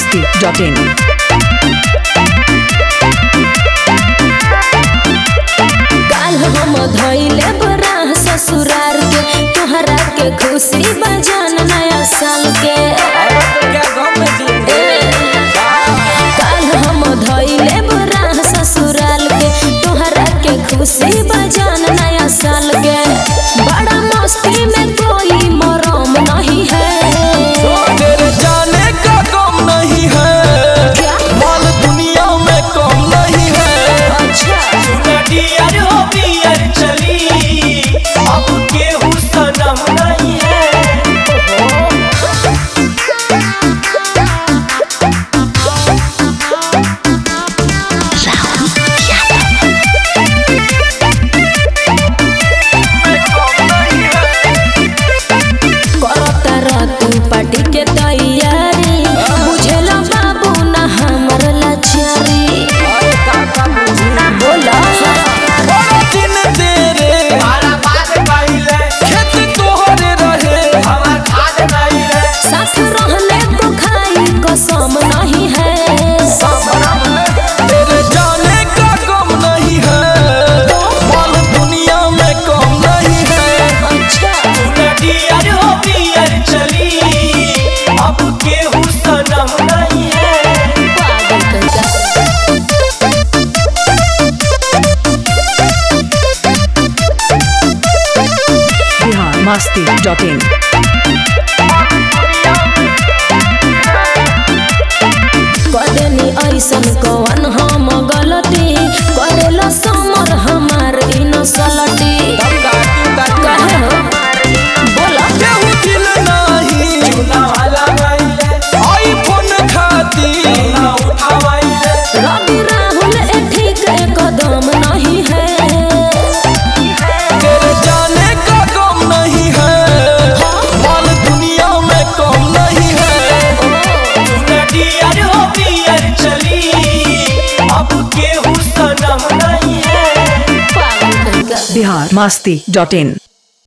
biharmasti.in काल हम धइले बराह ससुरार के तोहरा के खुशी बजान नया साल के काल हम धइले बराह ससुराल के तोहरा के खुशी बजान नया साल के बड़ा मस्ती में कोई मरम नहीं है तेरे जाने का गम नहीं है क्या? माल दुनिया में कम नहीं है अच्छा डियर हो बियर चली अब केहू सनम नहीं है करता रह तू पार्टी के तैयारी बुझेला बाबू ना हमर लाचारी बोला बड़ा दिन तेरे खेत तोहरे रहे साथ रहले तो खाई कसम नहीं है तेरे जाने का गम नहीं है माल दुनिया में कम नहीं है अच्छा डियर हो बियर चली अब केहू सनम नहीं है पागल कहिका biharmasti.in कदेनी ऐसन कवन हम गलती करेला समर हमार इन सलटी काहे हो बोला केहू दिल नहीं आईफोन खाती रवि राहुल ठीक कदम नहीं है तेरे जाने का गम नहीं है माल दुनिया में कम नहीं है डियर हो बियर चली अब केहू सनम नहीं है पागल कहिका biharmasti.in